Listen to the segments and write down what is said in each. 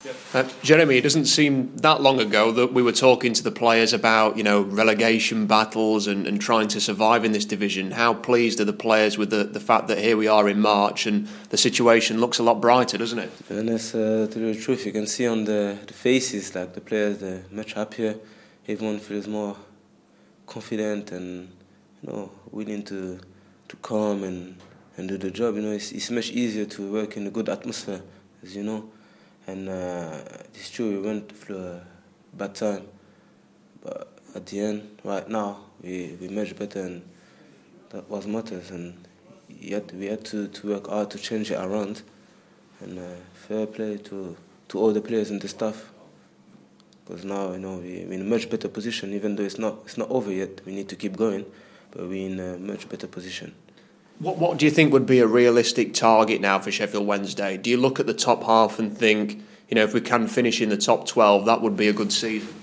Jeremy, it doesn't seem that long ago that we were talking to the players about, relegation battles and trying to survive in this division. How pleased are the players with the fact that here we are in March and the situation looks a lot brighter, doesn't it? And that's to tell you the truth, you can see on the faces, like the players, they're much happier. Everyone feels more confident and, willing to come and do the job. It's much easier to work in a good atmosphere, as you know. And it's true, we went through a bad time, but at the end, right now, we much better, and that was matters. And we had to work hard to change it around, and fair play to all the players and the staff, because now we're in a much better position. Even though it's not over yet, we need to keep going, but we're in a much better position. What do you think would be a realistic target now for Sheffield Wednesday? Do you look at the top half and think, if we can finish in the top 12, that would be a good season?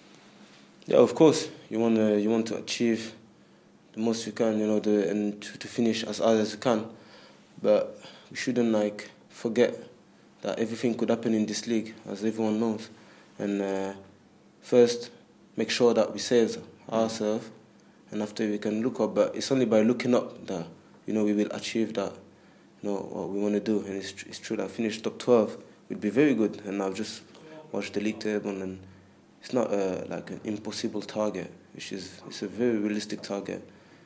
Yeah, of course. You want to achieve the most you can, and to finish as hard as you can. But we shouldn't forget that everything could happen in this league, as everyone knows. And first, make sure that we save ourselves, and after we can look up. But it's only by looking up that we will achieve that, what we want to do. And it's true that finish top 12 would be very good. And I've just watched the league table, and it's not an impossible target, it's a very realistic target.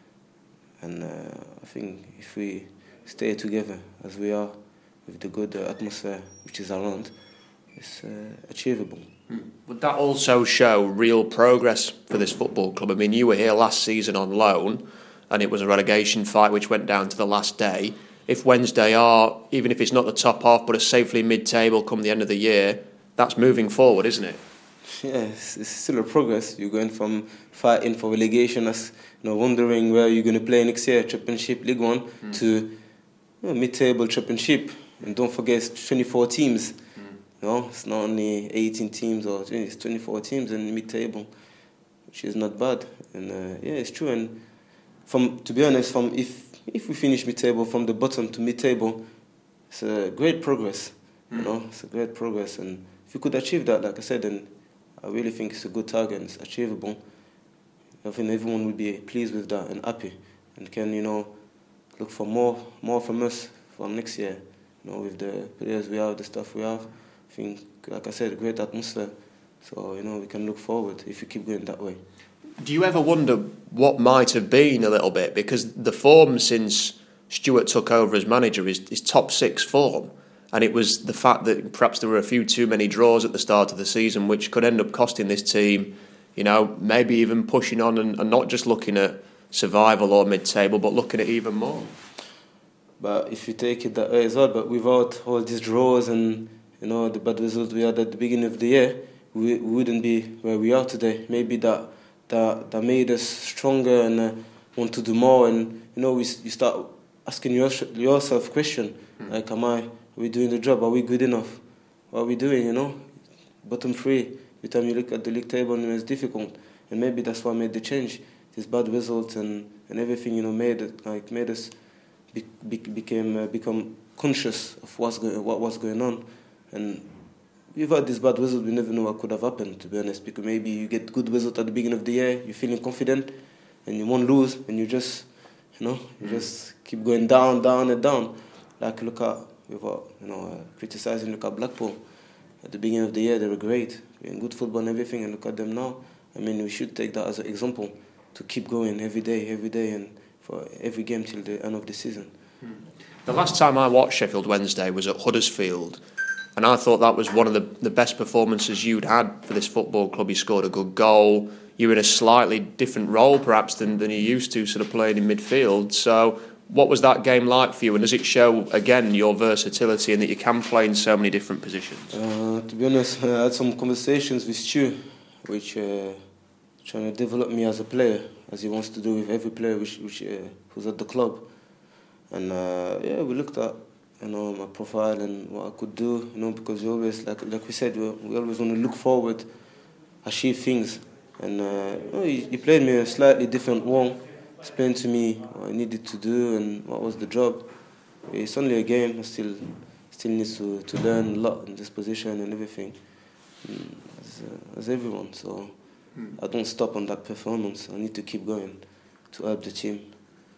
And I think if we stay together as we are, with the good atmosphere which is around, it's achievable. Would that also show real progress for this football club? I mean, you were here last season on loan, and it was a relegation fight which went down to the last day. If Wednesday are, even if it's not the top half, but are safely mid-table come the end of the year, that's moving forward, isn't it? Yeah, it's still a progress. You're going from fighting for relegation, as wondering where you're going to play next year, Championship, League One, to mid-table Championship. And don't forget, it's 24 teams. It's not only 18 teams or 20, it's 24 teams in mid-table, which is not bad. And it's true. And to be honest, if we finish mid-table from the bottom to mid-table, it's a great progress. It's a great progress. And if we could achieve that, like I said, then I really think it's a good target and it's achievable. I think everyone would be pleased with that and happy, and can look for more from us from next year. With the players we have, the stuff we have. I think, like I said, a great atmosphere. So we can look forward if we keep going that way. Do you ever wonder what might have been a little bit? Because the form since Stuart took over as manager is top 6 form. And it was the fact that perhaps there were a few too many draws at the start of the season, which could end up costing this team, maybe even pushing on and not just looking at survival or mid-table, but looking at even more. But if you take it that way as well, but without all these draws and, the bad results we had at the beginning of the year, we wouldn't be where we are today. Maybe that made us stronger and want to do more. And you start asking yourself question like, are we doing the job? Are we good enough? What are we doing? Bottom 3. Every time you look at the league table, it's difficult. And maybe that's why I made the change. These bad results and everything, made us become conscious of what was going on. And without this bad result, we never know what could have happened, to be honest, because maybe you get good result at the beginning of the year, you're feeling confident, and you won't lose, and you just, just keep going down, down, and down. Like, look at, without, criticizing, look at Blackpool. At the beginning of the year, they were great, playing good football and everything, and look at them now. I mean, we should take that as an example to keep going every day, and for every game till the end of the season. The last time I watched Sheffield Wednesday was at Huddersfield, and I thought that was one of the best performances you'd had for this football club. You scored a good goal. You were in a slightly different role, perhaps, than you used to, sort of playing in midfield. So what was that game like for you? And does it show, again, your versatility and that you can play in so many different positions? To be honest, I had some conversations with Stu, which trying to develop me as a player, as he wants to do with every player who's at the club. And we looked at my profile and what I could do, because we always, like we said, we always want to look forward, achieve things. And he played me a slightly different role, explained to me what I needed to do and what was the job. It's only a game. I still still needs to learn a lot in this position and everything, as everyone. So I don't stop on that performance. I need to keep going to help the team.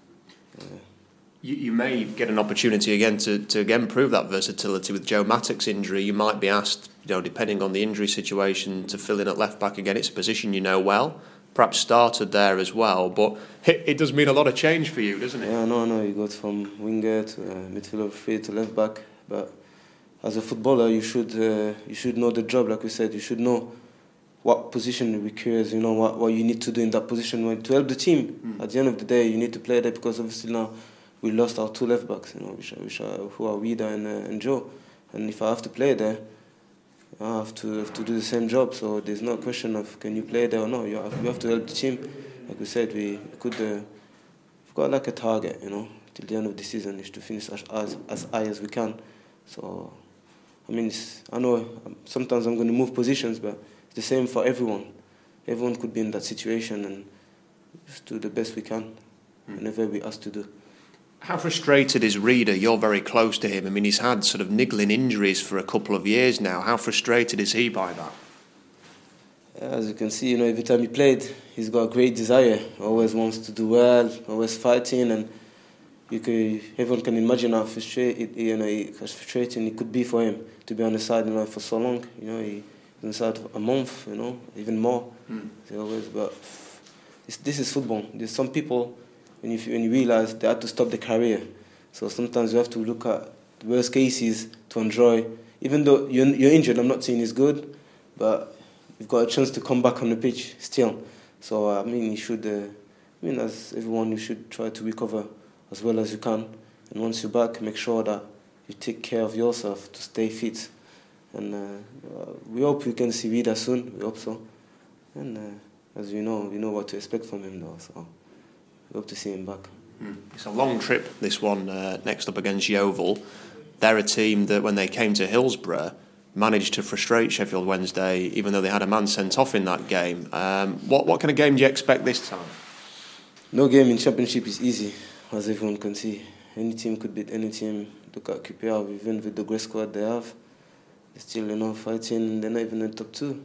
You may get an opportunity again to again prove that versatility with Joe Mattock's injury. You might be asked, depending on the injury situation, to fill in at left back again. It's a position you know well. Perhaps started there as well, but it does mean a lot of change for you, doesn't it? Yeah, no. You go from winger to midfielder, free to left back. But as a footballer, you should know the job. Like we said, you should know what position it requires. What you need to do in that position to help the team. At the end of the day, you need to play there because obviously now we lost our two left backs. Who are Vida and Joe. And if I have to play there, I have to do the same job. So there's no question of can you play there or not. You have to help the team. Like we said, we've got like a target, till the end of the season is to finish as high as we can. So, I know sometimes I'm going to move positions, but it's the same for everyone. Everyone could be in that situation and just do the best we can whenever we asked to do. How frustrated is Reader? You're very close to him. He's had sort of niggling injuries for a couple of years now. How frustrated is he by that? As you can see, every time he played, he's got a great desire. Always wants to do well, always fighting, and everyone can imagine how frustrating it could be for him to be on the side, for so long. He's on the side for a month, even more. But this is football. There's some people. When you realize they had to stop the career. So sometimes you have to look at the worst cases to enjoy. Even though you're injured, I'm not saying it's good, but you've got a chance to come back on the pitch still. So, as everyone, you should try to recover as well as you can. And once you're back, make sure that you take care of yourself to stay fit. And we hope we can see Vida soon. We hope so. And as we know what to expect from him though. So we hope to see him back. It's a long trip, this one, next up against Yeovil. They're a team that, when they came to Hillsborough, managed to frustrate Sheffield Wednesday, even though they had a man sent off in that game. What kind of game do you expect this time? No game in Championship is easy, as everyone can see. Any team could beat any team. Look at QPR, even with the great squad they have. They're still, fighting. They're not even in the top two.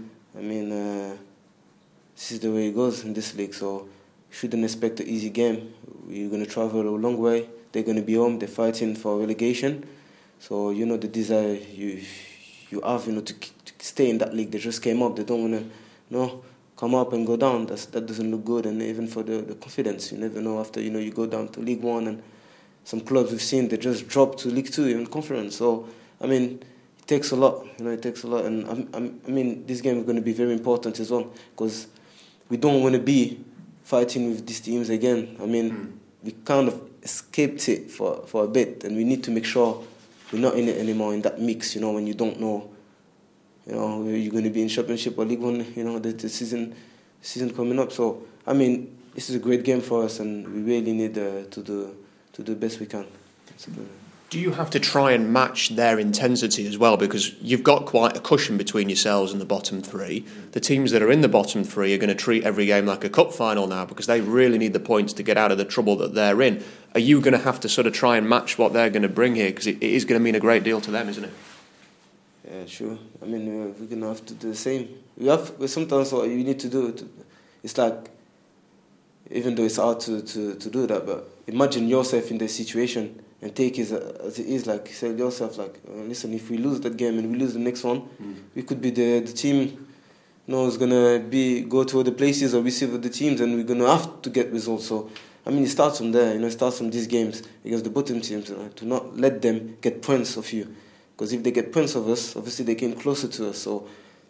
This is the way it goes in this league, so shouldn't expect an easy game. We're going to travel a long way. They're going to be home. They're fighting for relegation. So, the desire you have, to stay in that league. They just came up. They don't want to, come up and go down. That doesn't look good. And even for the confidence, you never know after, you go down to League One. And some clubs we've seen, they just drop to League Two, even Conference. So, it takes a lot. It takes a lot. And, this game is going to be very important as well because we don't want to be fighting with these teams again. We kind of escaped it for a bit, and we need to make sure we're not in it anymore in that mix. When you don't know, you're going to be in Championship or League One. The season coming up. So this is a great game for us, and we really need to do the best we can. Do you have to try and match their intensity as well? Because you've got quite a cushion between yourselves and the bottom three. The teams that are in the bottom three are going to treat every game like a cup final now because they really need the points to get out of the trouble that they're in. Are you going to have to sort of try and match what they're going to bring here? Because it is going to mean a great deal to them, isn't it? Yeah, sure. We're going to have to do the same. Sometimes what you need to do, it's like, even though it's hard to do that, but imagine yourself in the situation and take it as it is. Like, say yourself, listen, if we lose that game and we lose the next one, we could be the team, is going to go to other places or receive other teams, and we're going to have to get results. So, it starts from there, it starts from these games against the bottom teams, to not let them get points of you. Because if they get points of us, obviously they came closer to us. So,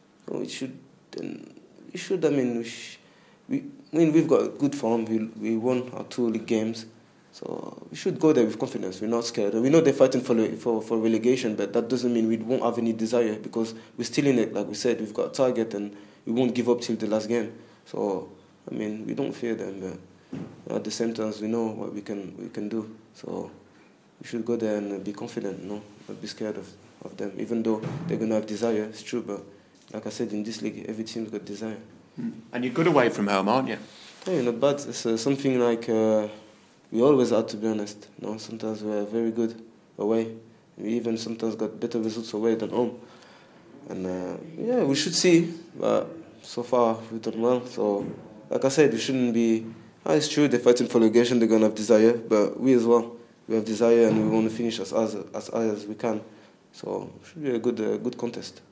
we've got good form. We won our 2 league games. So we should go there with confidence. We're not scared. We know they're fighting for relegation, but that doesn't mean we won't have any desire because we're still in it. Like we said, we've got a target and we won't give up till the last game. So, we don't fear them, but at the same time, we know what we can do. So we should go there and be confident, not be scared of them. Even though they're going to have desire, it's true, but like I said, in this league, every team's got desire. And you're good away from home, aren't you? Yeah, not bad. It's something like... we always are, to be honest. Sometimes we're very good away. We even sometimes got better results away than home. And we should see. But so far, we've done well. So, like I said, we shouldn't be... it's true, they're fighting for relegation, they're going to have desire. But we as well, we have desire and we want to finish as high as we can. So it should be a good contest.